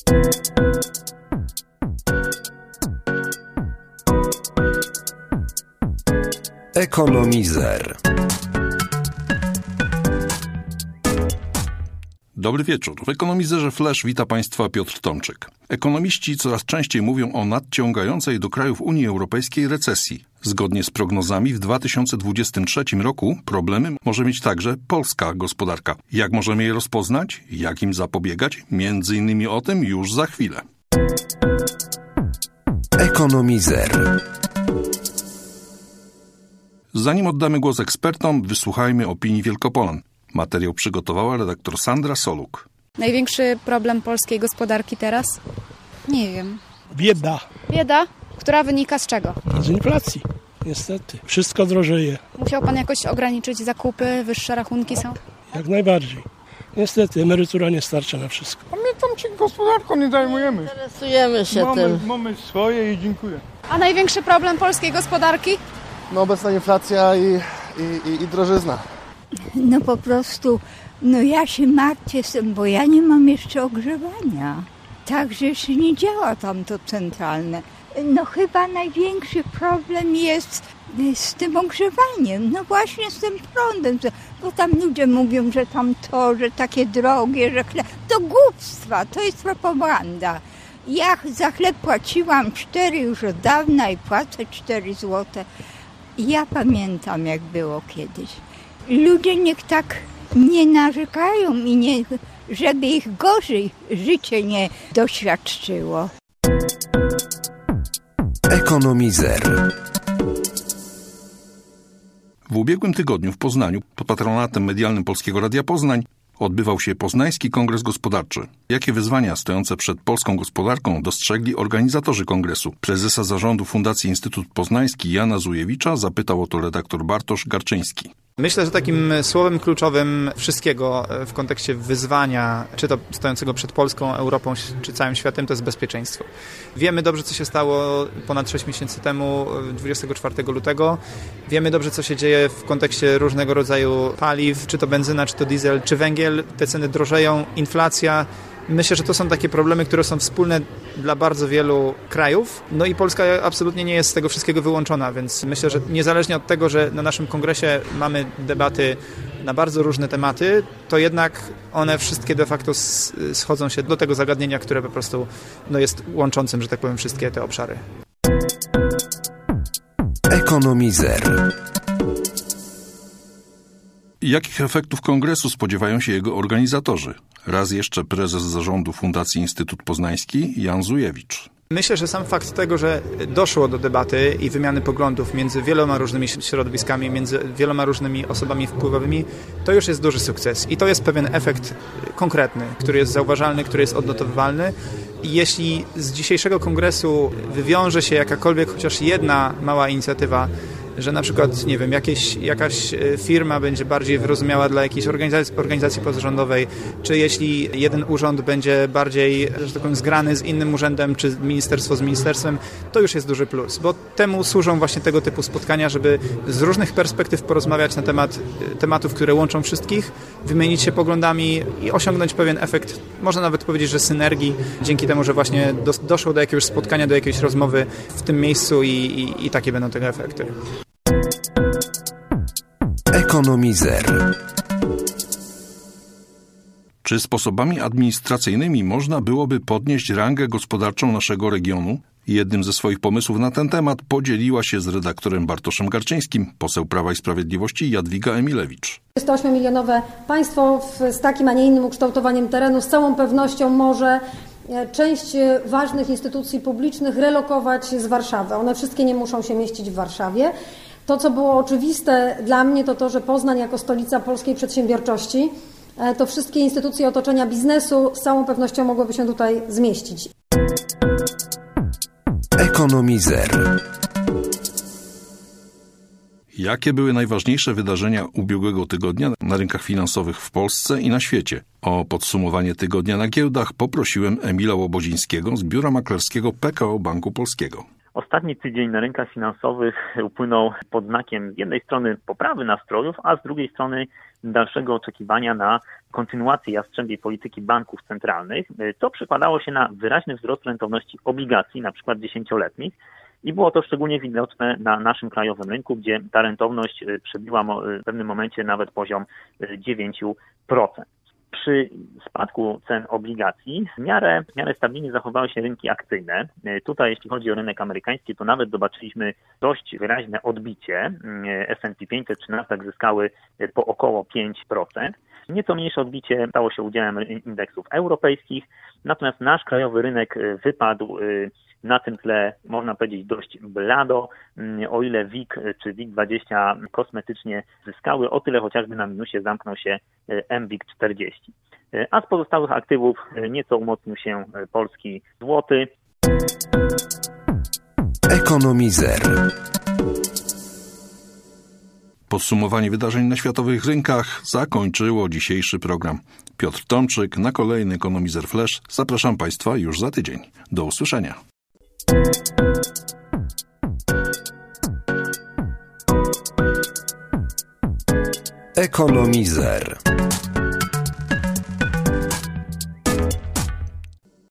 Ekonomizer. Dobry wieczór. W Ekonomizerze Flash wita Państwa Piotr Tomczyk. Ekonomiści coraz częściej mówią o nadciągającej do krajów Unii Europejskiej recesji. Zgodnie z prognozami w 2023 roku problemy może mieć także polska gospodarka. Jak możemy je rozpoznać? Jak im zapobiegać? Między innymi o tym już za chwilę. Ekonomizer. Zanim oddamy głos ekspertom, wysłuchajmy opinii Wielkopolan. Materiał przygotowała redaktor Sandra Soluk. Największy problem polskiej gospodarki teraz? Nie wiem. Bieda. Bieda? Która wynika z czego? Z inflacji, niestety. Wszystko drożeje. Musiał pan jakoś ograniczyć zakupy, wyższe rachunki są? Jak najbardziej. Niestety, emerytura nie starcza na wszystko. A my tam się gospodarką nie zajmujemy. Interesujemy się tym. Mamy swoje i dziękuję. A największy problem polskiej gospodarki? No obecna inflacja i drożyzna. No po prostu, ja się martwię z tym, bo ja nie mam jeszcze ogrzewania. Także jeszcze nie działa tam to centralne. No chyba największy problem jest z tym ogrzewaniem, no właśnie z tym prądem, bo tam ludzie mówią, że tam to, że takie drogie, że chleb, to głupstwa, to jest propaganda. Ja za chleb płaciłam 4 już od dawna i płacę 4 złote. Ja pamiętam, jak było kiedyś. Ludzie niech tak nie narzekają i żeby ich gorzej życie nie doświadczyło. Ekonomizer. W ubiegłym tygodniu w Poznaniu, pod patronatem medialnym Polskiego Radia Poznań, odbywał się Poznański Kongres Gospodarczy. Jakie wyzwania stojące przed polską gospodarką dostrzegli organizatorzy kongresu? Prezesa zarządu Fundacji Instytut Poznański Jana Zujewicza zapytał o to redaktor Bartosz Garczyński. Myślę, że takim słowem kluczowym wszystkiego w kontekście wyzwania, czy to stojącego przed Polską, Europą, czy całym światem, to jest bezpieczeństwo. Wiemy dobrze, co się stało ponad 6 miesięcy temu, 24 lutego. Wiemy dobrze, co się dzieje w kontekście różnego rodzaju paliw, czy to benzyna, czy to diesel, czy węgiel. Te ceny drożeją, inflacja. Myślę, że to są takie problemy, które są wspólne dla bardzo wielu krajów. No i Polska absolutnie nie jest z tego wszystkiego wyłączona, więc myślę, że niezależnie od tego, że na naszym kongresie mamy debaty na bardzo różne tematy, to jednak one wszystkie de facto schodzą się do tego zagadnienia, które po prostu jest łączącym, że tak powiem, wszystkie te obszary. Ekonomizer. Jakich efektów kongresu spodziewają się jego organizatorzy? Raz jeszcze prezes zarządu Fundacji Instytut Poznański Jan Zujewicz. Myślę, że sam fakt tego, że doszło do debaty i wymiany poglądów między wieloma różnymi środowiskami, między wieloma różnymi osobami wpływowymi, to już jest duży sukces. I to jest pewien efekt konkretny, który jest zauważalny, który jest odnotowywalny. I jeśli z dzisiejszego kongresu wywiąże się jakakolwiek chociaż jedna mała inicjatywa, że na przykład, nie wiem, jakaś firma będzie bardziej wyrozumiała dla jakiejś organizacji pozarządowej, czy jeśli jeden urząd będzie bardziej, że tak powiem, zgrany z innym urzędem, czy ministerstwo z ministerstwem, to już jest duży plus, bo temu służą właśnie tego typu spotkania, żeby z różnych perspektyw porozmawiać na temat tematów, które łączą wszystkich, wymienić się poglądami i osiągnąć pewien efekt, można nawet powiedzieć, że synergii, dzięki temu, że właśnie doszło do jakiegoś spotkania, do jakiejś rozmowy w tym miejscu i takie będą tego efekty. Ekonomizer. Czy sposobami administracyjnymi można byłoby podnieść rangę gospodarczą naszego regionu? Jednym ze swoich pomysłów na ten temat podzieliła się z redaktorem Bartoszem Garczyńskim poseł Prawa i Sprawiedliwości Jadwiga Emilewicz. 108-milionowe państwo z takim, a nie innym ukształtowaniem terenu z całą pewnością może część ważnych instytucji publicznych relokować z Warszawy. One wszystkie nie muszą się mieścić w Warszawie. To, co było oczywiste dla mnie, to to, że Poznań jako stolica polskiej przedsiębiorczości, to wszystkie instytucje otoczenia biznesu z całą pewnością mogłyby się tutaj zmieścić. Ekonomizer. Jakie były najważniejsze wydarzenia ubiegłego tygodnia na rynkach finansowych w Polsce i na świecie? O podsumowanie tygodnia na giełdach poprosiłem Emila Łobodzińskiego z biura maklerskiego PKO Banku Polskiego. Ostatni tydzień na rynkach finansowych upłynął pod znakiem z jednej strony poprawy nastrojów, a z drugiej strony dalszego oczekiwania na kontynuację jastrzębiej polityki banków centralnych. To przekładało się na wyraźny wzrost rentowności obligacji, na przykład 10-letnich. I było to szczególnie widoczne na naszym krajowym rynku, gdzie ta rentowność przebiła w pewnym momencie nawet poziom 9%. Przy spadku cen obligacji w miarę stabilnie zachowały się rynki akcyjne. Tutaj jeśli chodzi o rynek amerykański, to nawet zobaczyliśmy dość wyraźne odbicie. S&P 500 czy Nasdaq zyskały po około 5%. Nieco mniejsze odbicie stało się udziałem indeksów europejskich, natomiast nasz krajowy rynek wypadł na tym tle, można powiedzieć, dość blado, o ile WIG czy WIG20 kosmetycznie zyskały, o tyle chociażby na minusie zamknął się MWIG40. A z pozostałych aktywów nieco umocnił się polski złoty. Ekonomizer. Podsumowanie wydarzeń na światowych rynkach zakończyło dzisiejszy program. Piotr Tomczyk, na kolejny Ekonomizer Flash. Zapraszam Państwa już za tydzień. Do usłyszenia. Ekonomizer.